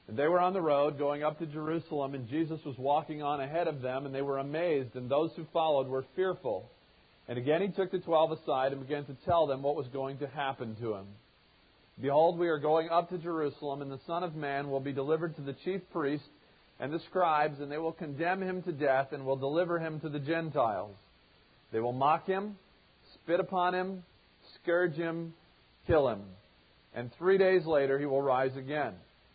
And they were on the road going up to Jerusalem, and Jesus was walking on ahead of them, and they were amazed, and those who followed were fearful. And again he took the 12 aside and began to tell them what was going to happen to him. Behold, we are going up to Jerusalem, and the Son of Man will be delivered to the chief priests and the scribes, and they will condemn him to death and will deliver him to the Gentiles. They will mock him, spit upon him, scourge him, kill him. And 3 days later he will rise again.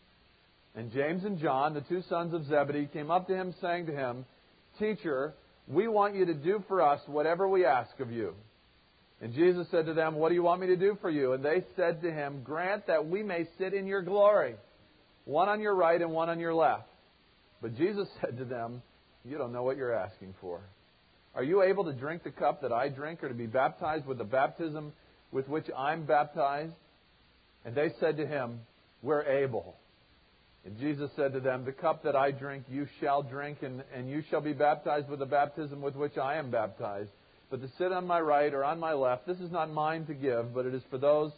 And James and John, the two sons of Zebedee, came up to him, saying to him, Teacher, we want you to do for us whatever we ask of you. And Jesus said to them, What do you want me to do for you? And they said to him, Grant that we may sit in your glory, one on your right and one on your left. But Jesus said to them, You don't know what you're asking for. Are you able to drink the cup that I drink, or to be baptized with the baptism with which I'm baptized? And they said to him, We're able. And Jesus said to them, The cup that I drink you shall drink, and you shall be baptized with the baptism with which I am baptized. But to sit on my right or on my left, this is not mine to give, but it is for those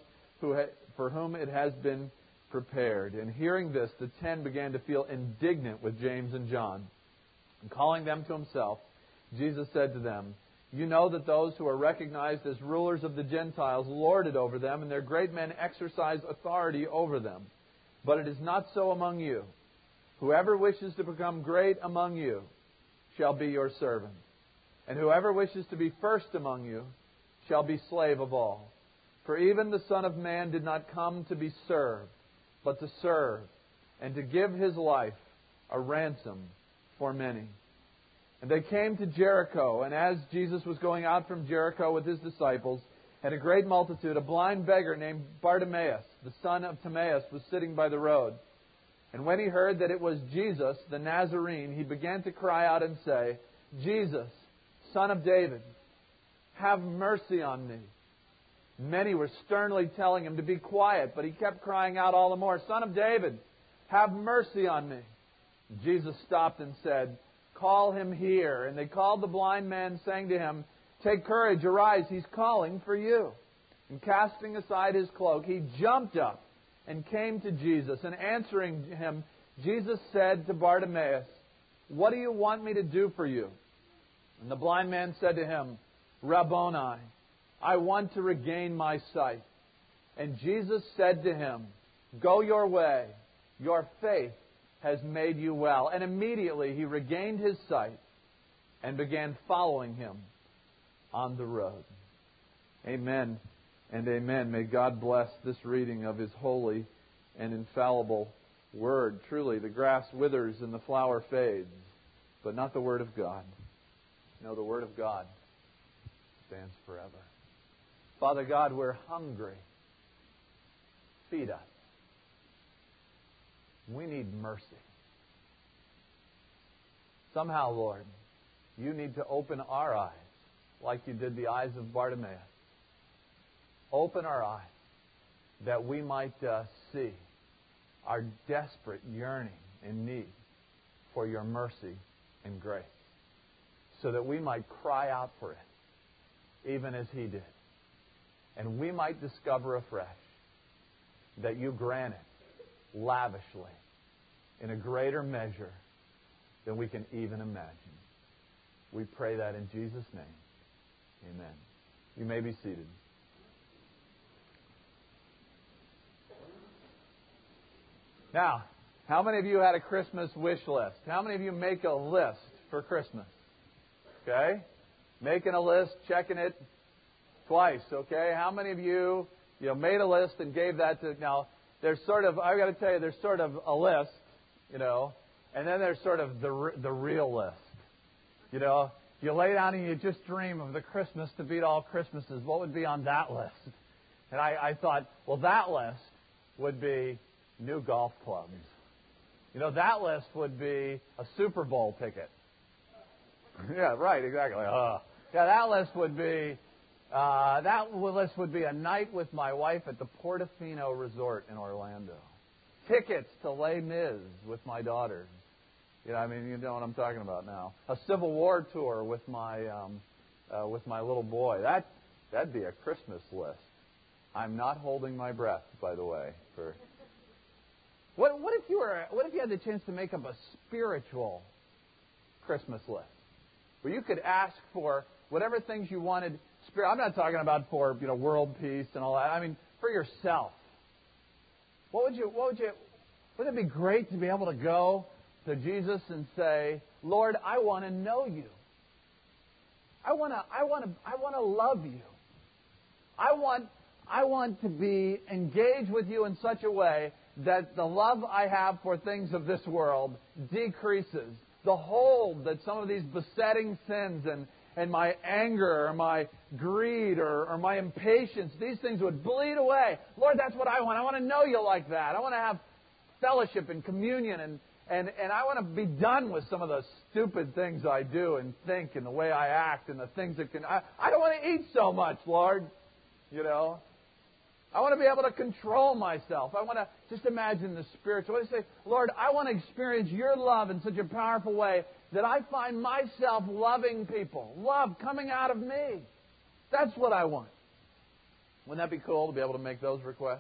for whom it has been prepared. And hearing this, the 10 began to feel indignant with James and John. And calling them to himself, Jesus said to them, You know that those who are recognized as rulers of the Gentiles lord it over them, and their great men exercise authority over them. But it is not so among you. Whoever wishes to become great among you shall be your servant. And whoever wishes to be first among you shall be slave of all. For even the Son of Man did not come to be served, but to serve, and to give his life a ransom for many. And they came to Jericho, and as Jesus was going out from Jericho with his disciples, and a great multitude, a blind beggar named Bartimaeus, the son of Timaeus, was sitting by the road. And when he heard that it was Jesus, the Nazarene, he began to cry out and say, Jesus, Son of David, have mercy on me. Many were sternly telling him to be quiet, but he kept crying out all the more, Son of David, have mercy on me. Jesus stopped and said, Call him here. And they called the blind man, saying to him, Take courage, arise, he's calling for you. And casting aside his cloak, he jumped up and came to Jesus. And answering him, Jesus said to Bartimaeus, What do you want me to do for you? And the blind man said to him, Rabboni, I want to regain my sight. And Jesus said to him, Go your way, your faith has made you well. And immediately he regained his sight and began following him on the road. Amen and amen. May God bless this reading of his holy and infallible word. Truly, the grass withers and the flower fades, but not the word of God. No, the word of God stands forever. Father God, we're hungry. Feed us. We need mercy. Somehow, Lord, you need to open our eyes like you did the eyes of Bartimaeus. Open our eyes that we might see our desperate yearning and need for your mercy and grace, so that we might cry out for it, even as he did. And we might discover afresh that you grant it lavishly, in a greater measure than we can even imagine. We pray that in Jesus' name. Amen. You may be seated. Now, how many of you had a Christmas wish list? How many of you make a list for Christmas? Okay? Making a list, checking it twice, okay? How many of you made a list and gave that to... Now, there's sort of, I've got to tell you, there's sort of a list, and then there's sort of the real list. You lay down and you just dream of the Christmas to beat all Christmases. What would be on that list? And I thought, well, that list would be new golf clubs. That list would be a Super Bowl ticket. Yeah, right, exactly. Yeah, that list would be a night with my wife at the Portofino Resort in Orlando. Tickets to Les Mis with my daughters. You know what I'm talking about now. A Civil War tour with my little boy. That'd be a Christmas list. I'm not holding my breath, by the way. What if you were if you had the chance to make up a spiritual Christmas list, where you could ask for whatever things you wanted? I'm not talking about for world peace and all that. I mean for yourself. Wouldn't it be great to be able to go to Jesus and say, Lord, I want to know you. I want to love you. I want to be engaged with you in such a way that the love I have for things of this world decreases. The hold that some of these besetting sins and my anger or my greed or my impatience, these things would bleed away. Lord, that's what I want. I want to know you like that. I want to have fellowship and communion and I want to be done with some of the stupid things I do and think and the way I act and the things that can... I don't want to eat so much, Lord. I want to be able to control myself. I want to just imagine the spiritual. I say, Lord, I want to experience your love in such a powerful way that I find myself loving people. Love coming out of me. That's what I want. Wouldn't that be cool to be able to make those requests?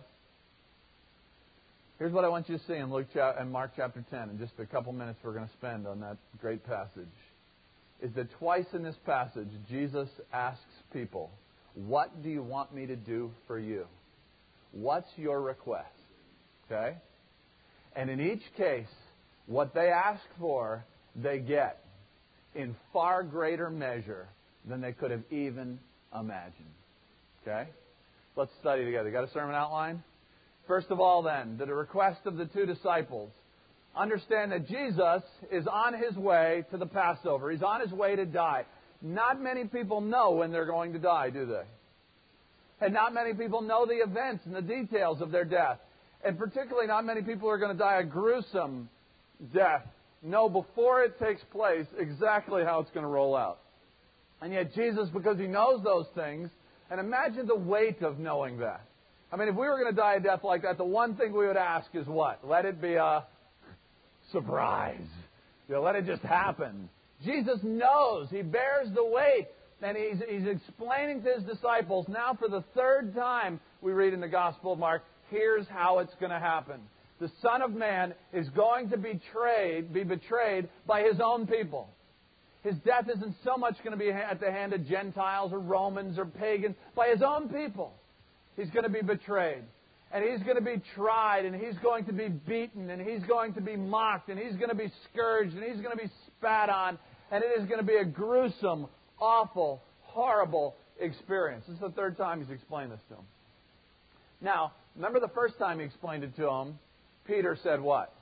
Here's what I want you to see in Mark chapter 10. In just a couple minutes we're going to spend on that great passage. Is that twice in this passage, Jesus asks people, what do you want me to do for you? What's your request? Okay? And in each case, what they ask for, they get in far greater measure than they could have even imagined. Okay? Let's study together. Got a sermon outline? First of all, then, the request of the two disciples. Understand that Jesus is on his way to the Passover. He's on his way to die. Not many people know when they're going to die, do they? And not many people know the events and the details of their death. And particularly not many people are going to die a gruesome death. Know before it takes place exactly how it's going to roll out. And yet Jesus, because he knows those things, and imagine the weight of knowing that. I mean, if we were going to die a death like that, the one thing we would ask is what? Let it be a surprise. Let it just happen. Jesus knows. He bears the weight. And he's explaining to his disciples, now for the third time, we read in the Gospel of Mark, here's how it's going to happen. The Son of Man is going to be betrayed by his own people. His death isn't so much going to be at the hand of Gentiles or Romans or pagans, by his own people. He's going to be betrayed. And he's going to be tried, and he's going to be beaten, and he's going to be mocked, and he's going to be scourged, and he's going to be spat on, and it is going to be a gruesome, awful, horrible experience. This is the third time he's explained this to them. Now, remember the first time he explained it to them, Peter said what?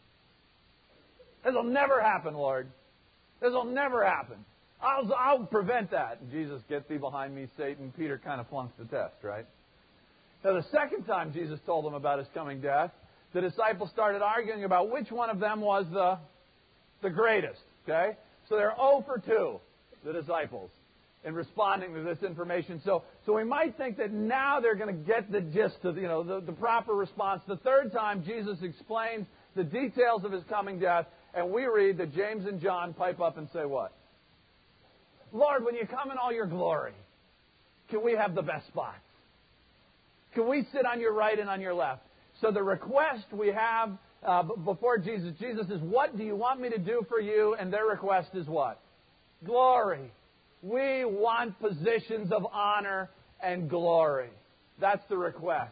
This will never happen, Lord. This will never happen. I'll prevent that. And Jesus, get thee behind me, Satan. Peter kind of flunks the test, right? Now, the second time Jesus told them about his coming death, the disciples started arguing about which one of them was the greatest. Okay? So they're 0 for 2, the disciples, in responding to this information. So we might think that now they're going to get the gist of the proper response. The third time, Jesus explains the details of his coming death, and we read that James and John pipe up and say what? Lord, when you come in all your glory, can we have the best spots? Can we sit on your right and on your left? So the request we have before Jesus is, what do you want me to do for you? And their request is what? Glory. We want positions of honor and glory. That's the request.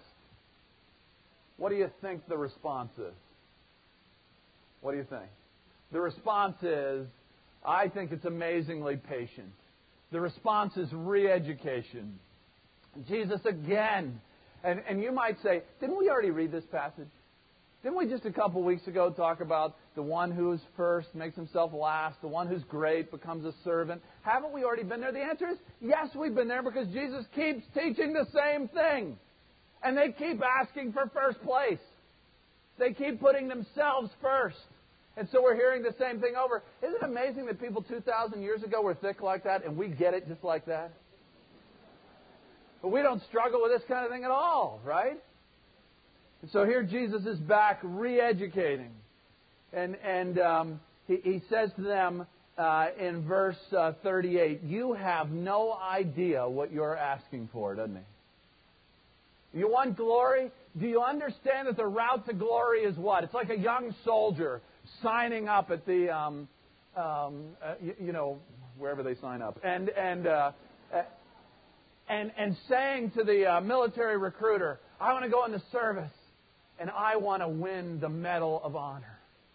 What do you think the response is? What do you think? The response is, I think it's amazingly patient. The response is re-education. Jesus again. And you might say, didn't we already read this passage? Didn't we just a couple weeks ago talk about the one who is first makes himself last, the one who's great becomes a servant? Haven't we already been there? The answer is yes, we've been there because Jesus keeps teaching the same thing. And they keep asking for first place. They keep putting themselves first. And so we're hearing the same thing over. Isn't it amazing that people 2,000 years ago were thick like that and we get it just like that? But we don't struggle with this kind of thing at all, right? And so here Jesus is back re-educating. And he says to them in verse 38, you have no idea what you're asking for, doesn't he? You want glory? Do you understand that the route to glory is what? It's like a young soldier signing up at the, wherever they sign up, and saying to the military recruiter, I want to go into service, and I want to win the Medal of Honor.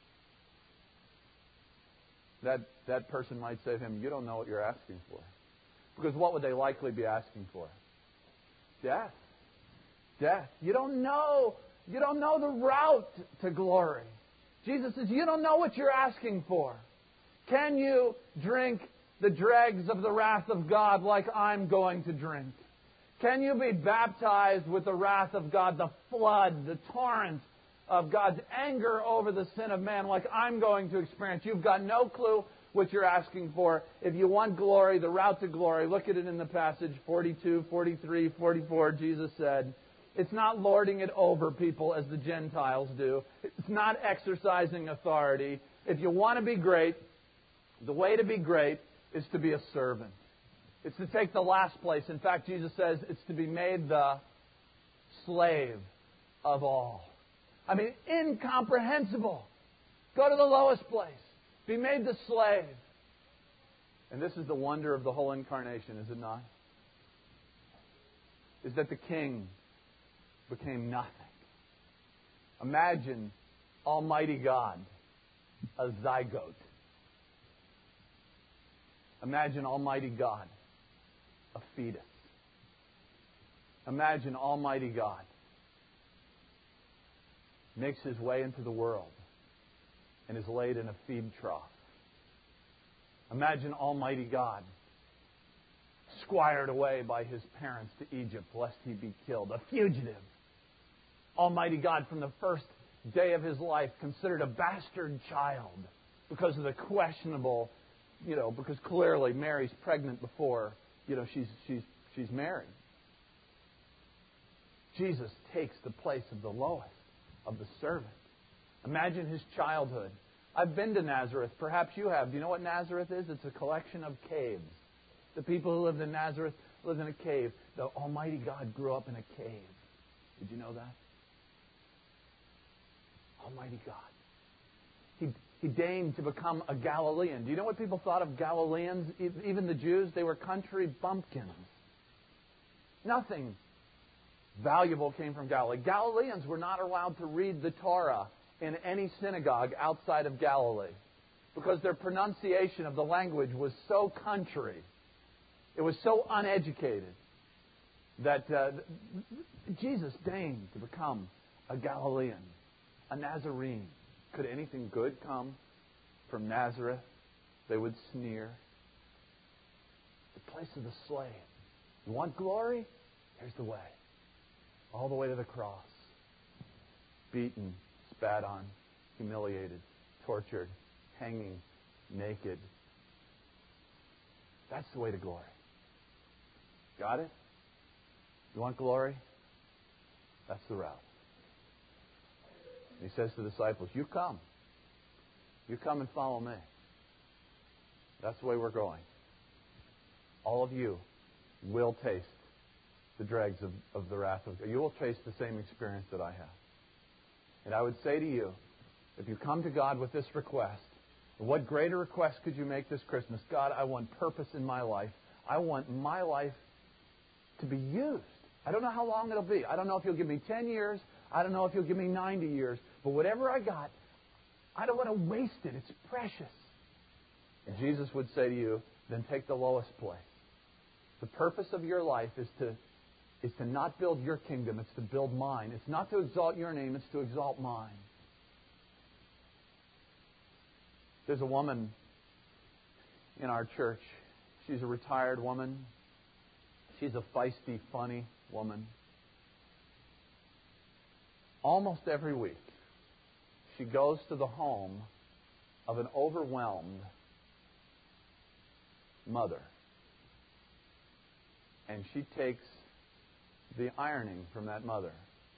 That person might say to him, you don't know what you're asking for. Because what would they likely be asking for? Death. Death. You don't know the route to glory. Jesus says, you don't know what you're asking for. Can you drink the dregs of the wrath of God like I'm going to drink? Can you be baptized with the wrath of God, the flood, the torrent of God's anger over the sin of man like I'm going to experience? You've got no clue what you're asking for. If you want glory, the route to glory, look at it in the passage 42, 43, 44. Jesus said, it's not lording it over people as the Gentiles do. It's not exercising authority. If you want to be great, the way to be great is to be a servant. It's to take the last place. In fact, Jesus says it's to be made the slave of all. I mean, incomprehensible. Go to the lowest place. Be made the slave. And this is the wonder of the whole incarnation, is it not? Is that the King became nothing. Imagine Almighty God, a zygote. Imagine Almighty God, a fetus. Imagine Almighty God makes His way into the world and is laid in a feed trough. Imagine Almighty God squired away by His parents to Egypt lest He be killed, a fugitive. Almighty God from the first day of His life considered a bastard child because of the questionable, because clearly Mary's pregnant before, she's married. Jesus takes the place of the lowest, of the servant. Imagine His childhood. I've been to Nazareth. Perhaps you have. Do you know what Nazareth is? It's a collection of caves. The people who lived in Nazareth lived in a cave. The Almighty God grew up in a cave. Did you know that? Almighty God. He deigned to become a Galilean. Do you know what people thought of Galileans? Even the Jews, they were country bumpkins. Nothing valuable came from Galilee. Galileans were not allowed to read the Torah in any synagogue outside of Galilee because their pronunciation of the language was so country. It was so uneducated that Jesus deigned to become a Galilean, a Nazarene. Could anything good come from Nazareth? They would sneer. The place of the slave. You want glory? Here's the way. All the way to the cross. Beaten, spat on, humiliated, tortured, hanging, naked. That's the way to glory. Got it? You want glory? That's the route. He says to the disciples, you come. You come and follow me. That's the way we're going. All of you will taste the dregs of the wrath of God. You will taste the same experience that I have. And I would say to you, if you come to God with this request, what greater request could you make this Christmas? God, I want purpose in my life. I want my life to be used. I don't know how long it'll be. I don't know if you'll give me 10 years. I don't know if you'll give me 90 years. But whatever I got, I don't want to waste it. It's precious. And Jesus would say to you, then take the lowest place. The purpose of your life is to not build your kingdom. It's to build mine. It's not to exalt your name. It's to exalt mine. There's a woman in our church. She's a retired woman. She's a feisty, funny woman. Almost every week, she goes to the home of an overwhelmed mother. And she takes the ironing from that mother.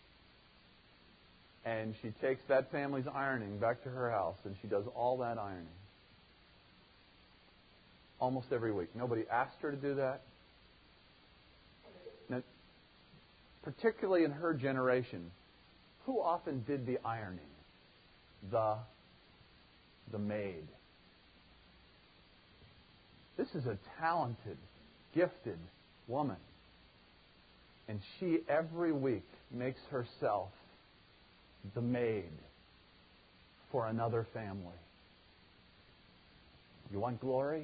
And she takes that family's ironing back to her house, and she does all that ironing. Almost every week. Nobody asked her to do that. particularly in her generation, who often did the ironing? The maid. This is a talented, gifted woman. And she, every week, makes herself the maid for another family. You want glory?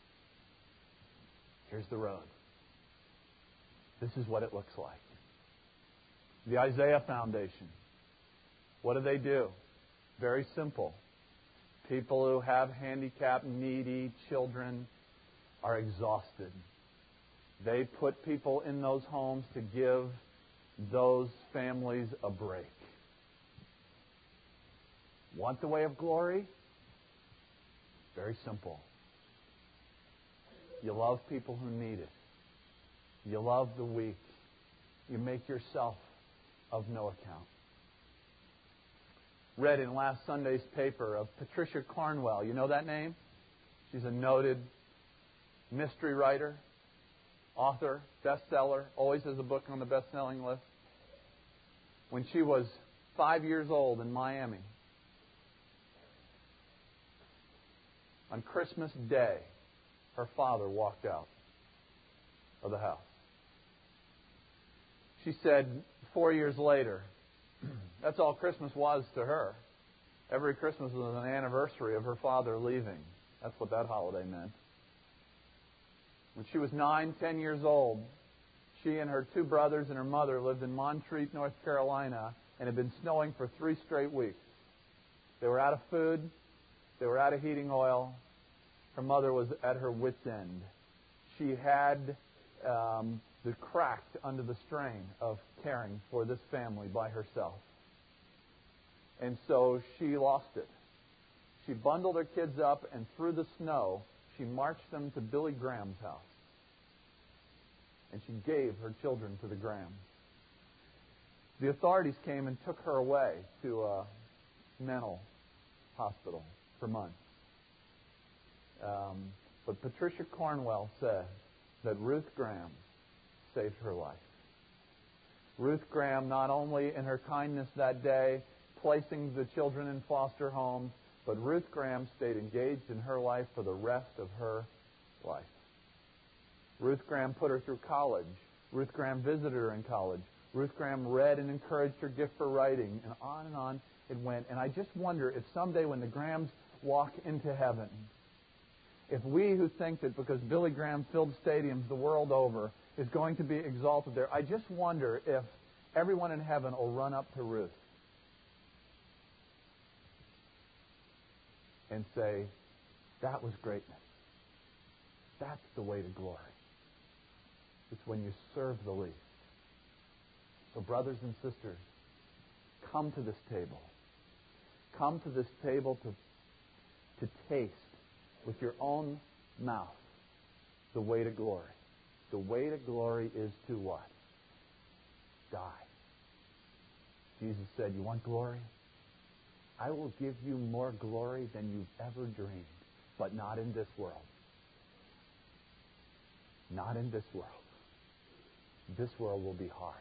Here's the road. This is what it looks like. The Isaiah Foundation. What do? Very simple. People who have handicapped, needy children are exhausted. They put people in those homes to give those families a break. Want the way of glory? Very simple. You love people who need it. You love the weak. You make yourself of no account. Read in last Sunday's paper of Patricia Cornwell. You know that name? She's a noted mystery writer, author, bestseller, always has a book on the best-selling list. When she was 5 years old in Miami, on Christmas Day, her father walked out of the house. She said 4 years later, that's all Christmas was to her. Every Christmas was an anniversary of her father leaving. That's what that holiday meant. When she was 9, 10 years old, she and her 2 brothers and her mother lived in Montreat, North Carolina, and it had been snowing for 3 straight weeks. They were out of food. They were out of heating oil. Her mother was at her wit's end. She had the cracked under the strain of caring for this family by herself. And so she lost it. She bundled her kids up, and through the snow, she marched them to Billy Graham's house. And she gave her children to the Grahams. The authorities came and took her away to a mental hospital for months. But Patricia Cornwell said that Ruth Graham saved her life. Ruth Graham, not only in her kindness that day, placing the children in foster homes, but Ruth Graham stayed engaged in her life for the rest of her life. Ruth Graham put her through college. Ruth Graham visited her in college. Ruth Graham read and encouraged her gift for writing, and on it went. And I just wonder if someday when the Grahams walk into heaven, if we who think that because Billy Graham filled stadiums the world over is going to be exalted there, I just wonder if everyone in heaven will run up to Ruth and say, that was greatness. That's the way to glory. It's when you serve the least. So brothers and sisters, come to this table. Come to this table to taste with your own mouth the way to glory. The way to glory is to what? Die. Jesus said, you want glory? I will give you more glory than you've ever dreamed, but not in this world. Not in this world. This world will be hard.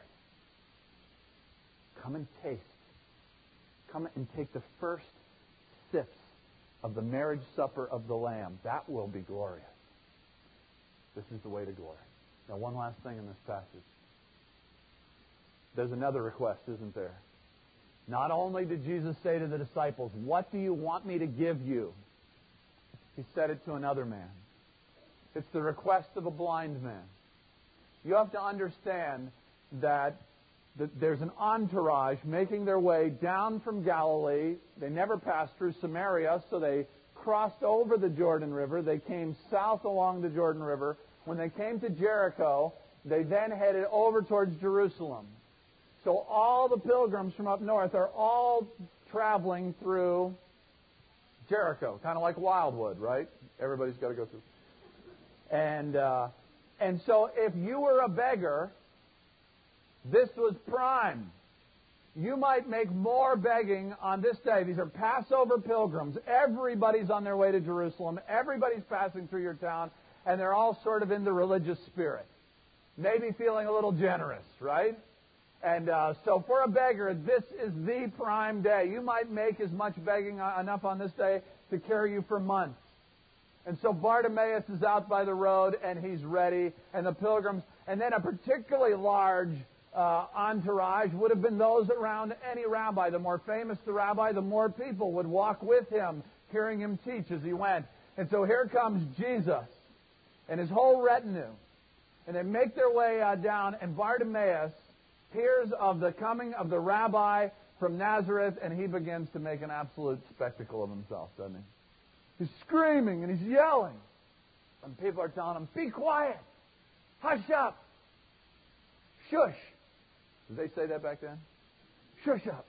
Come and taste. Come and take the first sips of the marriage supper of the Lamb. That will be glorious. This is the way to glory. Now, one last thing in this passage. There's another request, isn't there? Not only did Jesus say to the disciples, what do you want me to give you? He said it to another man. It's the request of a blind man. You have to understand that there's an entourage making their way down from Galilee. They never passed through Samaria, so they crossed over the Jordan River. They came south along the Jordan River. When they came to Jericho, they then headed over towards Jerusalem. So all the pilgrims from up north are all traveling through Jericho, kind of like Wildwood, right? Everybody's got to go through. And so if you were a beggar, this was prime. You might make more begging on this day. These are Passover pilgrims. Everybody's on their way to Jerusalem. Everybody's passing through your town, and they're all sort of in the religious spirit. Maybe feeling a little generous, right? And so for a beggar, this is the prime day. You might make as much begging enough on this day to carry you for months. And so Bartimaeus is out by the road, and he's ready. And the pilgrims, and then a particularly large entourage would have been those around any rabbi. The more famous the rabbi, the more people would walk with him, hearing him teach as he went. And so here comes Jesus and his whole retinue. And they make their way down, and Bartimaeus hears of the coming of the rabbi from Nazareth, and he begins to make an absolute spectacle of himself, doesn't he? He's screaming and he's yelling. And people are telling him, be quiet. Hush up. Shush. Did they say that back then? Shush up.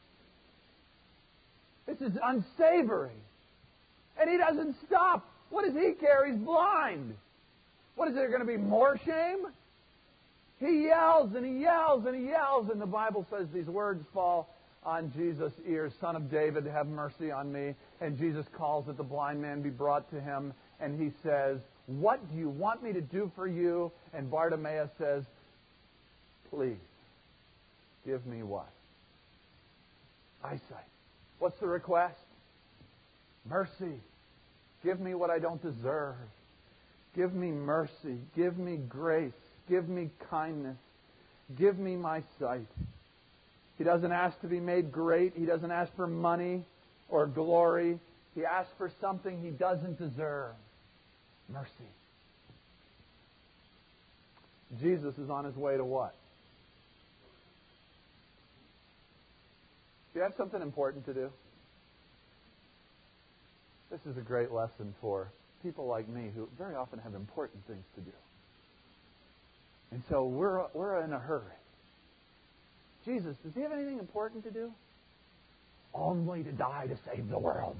This is unsavory. And he doesn't stop. What does he care? He's blind. What is there going to be more shame? He yells and he yells and he yells, and the Bible says these words fall on Jesus' ears. Son of David, have mercy on me. And Jesus calls that the blind man be brought to him, and he says, what do you want me to do for you? And Bartimaeus says, please, give me what? Eyesight. What's the request? Mercy. Give me what I don't deserve. Give me mercy. Give me grace. Give me kindness. Give me my sight. He doesn't ask to be made great. He doesn't ask for money or glory. He asks for something he doesn't deserve. Mercy. Jesus is on his way to what? Do you have something important to do? This is a great lesson for people like me who very often have important things to do. And so we're in a hurry. Jesus, does he have anything important to do? Only to die to save the world.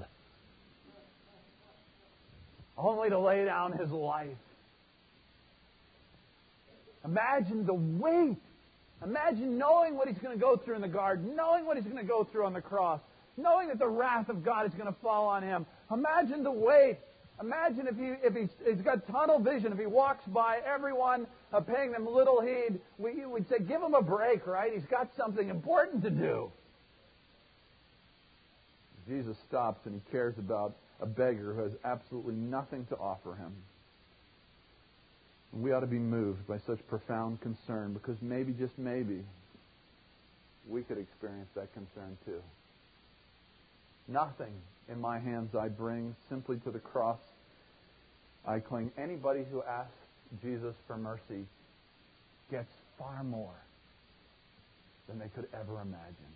Only to lay down his life. Imagine the weight. Imagine knowing what he's going to go through in the garden, knowing what he's going to go through on the cross, knowing that the wrath of God is going to fall on him. Imagine the weight. Imagine if he's got tunnel vision, if he walks by everyone paying them little heed, we'd say, give him a break, right? He's got something important to do. Jesus stops and he cares about a beggar who has absolutely nothing to offer him. And we ought to be moved by such profound concern, because maybe, just maybe, we could experience that concern too. Nothing in my hands I bring, simply to the cross I cling. Anybody who asks Jesus for mercy gets far more than they could ever imagine.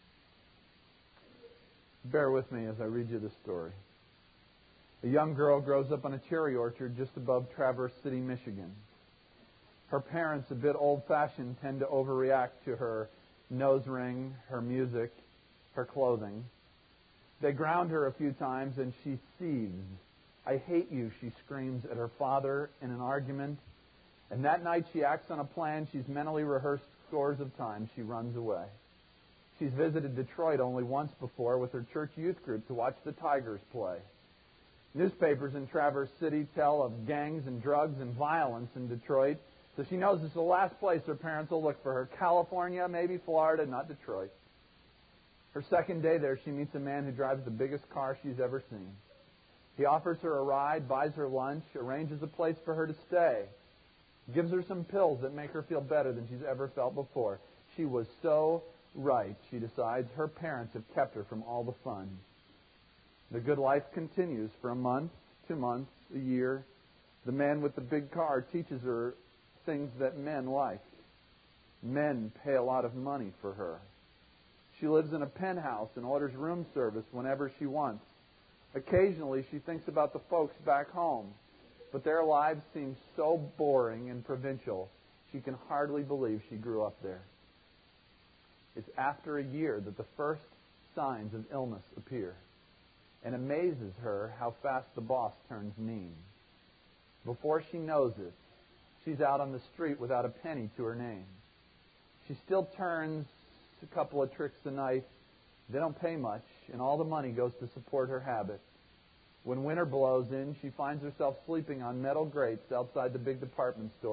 Bear with me as I read you the story. A young girl grows up on a cherry orchard just above Traverse City, Michigan. Her parents, a bit old-fashioned, tend to overreact to her nose ring, her music, her clothing. They ground her a few times, and she seethes. I hate you, she screams at her father in an argument. And that night she acts on a plan she's mentally rehearsed scores of times. She runs away. She's visited Detroit only once before with her church youth group to watch the Tigers play. Newspapers in Traverse City tell of gangs and drugs and violence in Detroit, so she knows it's the last place her parents will look for her. California, maybe Florida, not Detroit. Her second day there, she meets a man who drives the biggest car she's ever seen. He offers her a ride, buys her lunch, arranges a place for her to stay, gives her some pills that make her feel better than she's ever felt before. She was so right, she decides. Her parents have kept her from all the fun. The good life continues for a month, 2 months, a year. The man with the big car teaches her things that men like. Men pay a lot of money for her. She lives in a penthouse and orders room service whenever she wants. Occasionally, she thinks about the folks back home, but their lives seem so boring and provincial, she can hardly believe she grew up there. It's after a year that the first signs of illness appear, and amazes her how fast the boss turns mean. Before she knows it, she's out on the street without a penny to her name. She still turns a couple of tricks a night. They don't pay much, and all the money goes to support her habit. When winter blows in, she finds herself sleeping on metal grates outside the big department stores.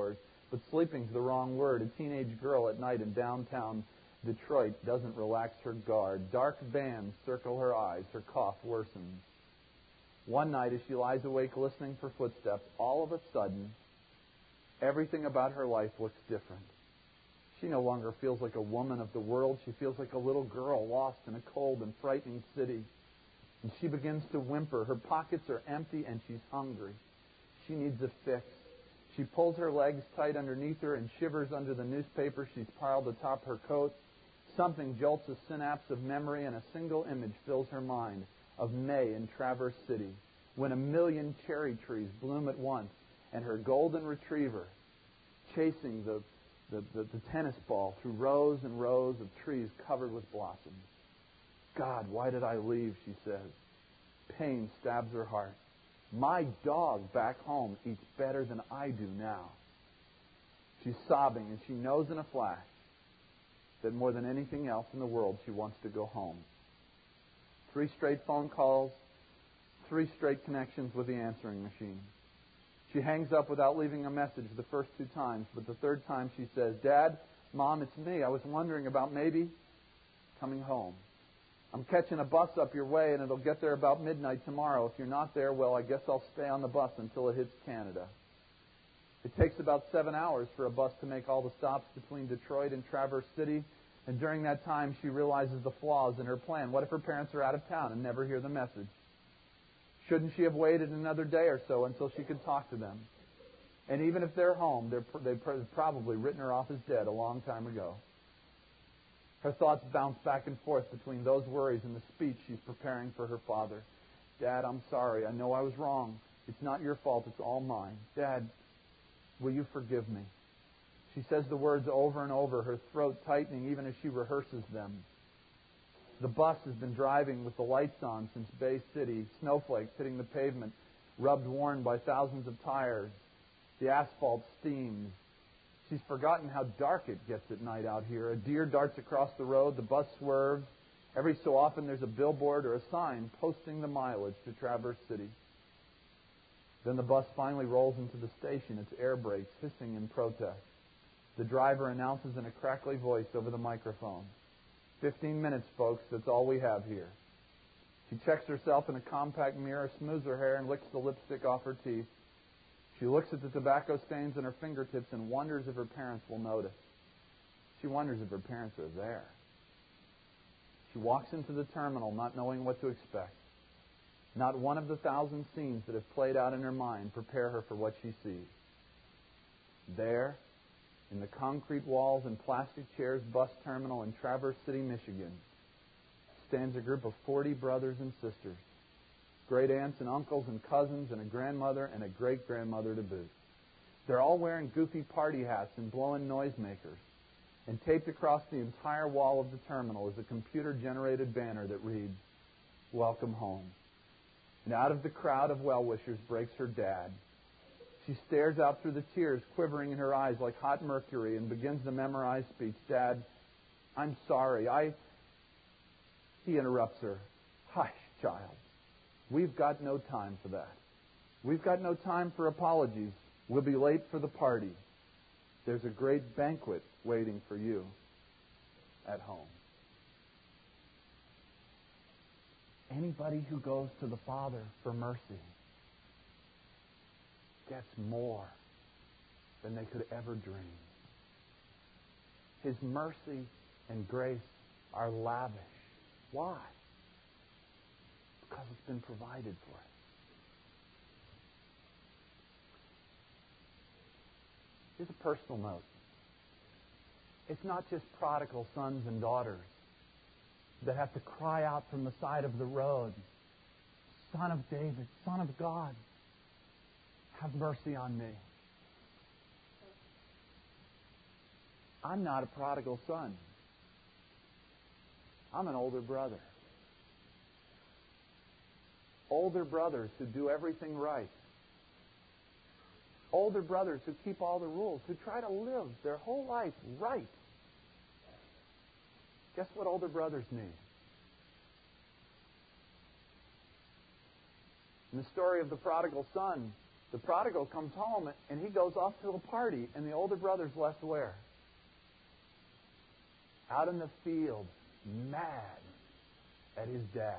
But sleeping's the wrong word. A teenage girl at night in downtown Detroit doesn't relax her guard. Dark bands circle her eyes. Her cough worsens. One night, as she lies awake listening for footsteps, all of a sudden, everything about her life looks different. She no longer feels like a woman of the world. She feels like a little girl lost in a cold and frightening city. And she begins to whimper. Her pockets are empty and she's hungry. She needs a fix. She pulls her legs tight underneath her and shivers under the newspaper she's piled atop her coat. Something jolts a synapse of memory, and a single image fills her mind of May in Traverse City, when 1,000,000 cherry trees bloom at once, and her golden retriever chasing the tennis ball through rows and rows of trees covered with blossoms. God, why did I leave, she says. Pain stabs her heart. My dog back home eats better than I do now. She's sobbing, and she knows in a flash that more than anything else in the world, she wants to go home. 3 straight phone calls, 3 straight connections with the answering machine. She hangs up without leaving a message the first 2 times, but the 3rd time she says, Dad, Mom, it's me. I was wondering about maybe coming home. I'm catching a bus up your way, and it'll get there about midnight tomorrow. If you're not there, well, I guess I'll stay on the bus until it hits Canada. It takes about 7 hours for a bus to make all the stops between Detroit and Traverse City, and during that time, she realizes the flaws in her plan. What if her parents are out of town and never hear the message? Shouldn't she have waited another day or so until she could talk to them? And even if they're home, they've probably written her off as dead a long time ago. Her thoughts bounce back and forth between those worries and the speech she's preparing for her father. Dad, I'm sorry. I know I was wrong. It's not your fault. It's all mine. Dad, will you forgive me? She says the words over and over, her throat tightening even as she rehearses them. The bus has been driving with the lights on since Bay City, snowflakes hitting the pavement, rubbed worn by thousands of tires. The asphalt steams. She's forgotten how dark it gets at night out here. A deer darts across the road, the bus swerves. Every so often there's a billboard or a sign posting the mileage to Traverse City. Then the bus finally rolls into the station, its air brakes hissing in protest. The driver announces in a crackly voice over the microphone, 15 minutes, folks, that's all we have here. She checks herself in a compact mirror, smooths her hair, and licks the lipstick off her teeth. She looks at the tobacco stains on her fingertips and wonders if her parents will notice. She wonders if her parents are there. She walks into the terminal not knowing what to expect. Not one of the 1,000 scenes that have played out in her mind prepare her for what she sees. There, in the concrete walls and plastic chairs bus terminal in Traverse City, Michigan, stands a group of 40 brothers and sisters, great aunts and uncles and cousins and a grandmother and a great-grandmother to boot. They're all wearing goofy party hats and blowing noisemakers. And taped across the entire wall of the terminal is a computer-generated banner that reads, Welcome Home. And out of the crowd of well-wishers breaks her dad. She stares out through the tears quivering in her eyes like hot mercury and begins the memorized speech. Dad, I'm sorry. He interrupts her. Hush, child. We've got no time for that. We've got no time for apologies. We'll be late for the party. There's a great banquet waiting for you at home. Anybody who goes to the Father for mercy gets more than they could ever dream. His mercy and grace are lavish. Why? Because it's been provided for us. Here's a personal note. It's not just prodigal sons and daughters that have to cry out from the side of the road, Son of David, Son of God, have mercy on me. I'm not a prodigal son. I'm an older brother. Older brothers who do everything right. Older brothers who keep all the rules, who try to live their whole life right. Guess what older brothers need? In the story of the prodigal son, The prodigal comes home and he goes off to a party, and the older brother's left where? Out in the field, mad at his dad.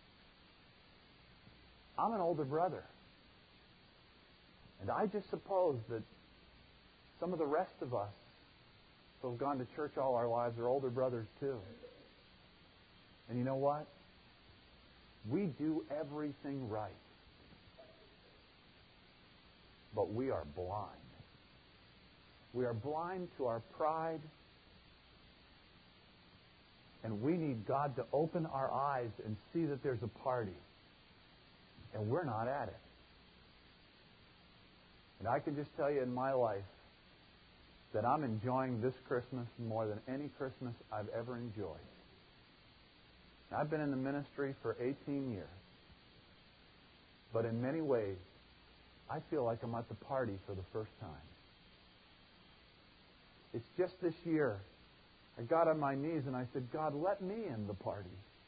I'm an older brother. And I just suppose that some of the rest of us who have gone to church all our lives are older brothers too. And you know what? We do everything right. But we are blind. We are blind to our pride. And we need God to open our eyes and see that there's a party. And we're not at it. And I can just tell you in my life that I'm enjoying this Christmas more than any Christmas I've ever enjoyed. I've been in the ministry for 18 years. But in many ways, I feel like I'm at the party for the first time. It's just this year, I got on my knees and I said, God, let me in the party.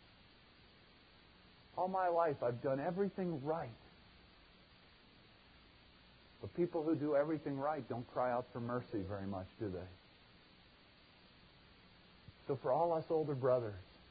All my life, I've done everything right. But people who do everything right don't cry out for mercy very much, do they? So for all us older brothers,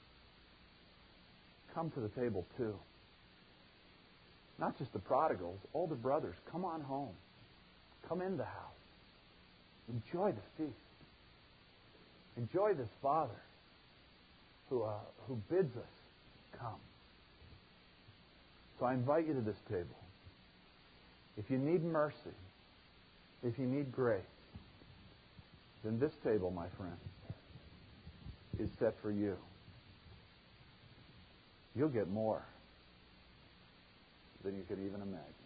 come to the table too. Not just the prodigals, older brothers, come on home. Come in the house. Enjoy the feast. Enjoy this Father who bids us come. So I invite you to this table. If you need mercy, if you need grace, then this table, my friend, is set for you. You'll get more than you could even imagine.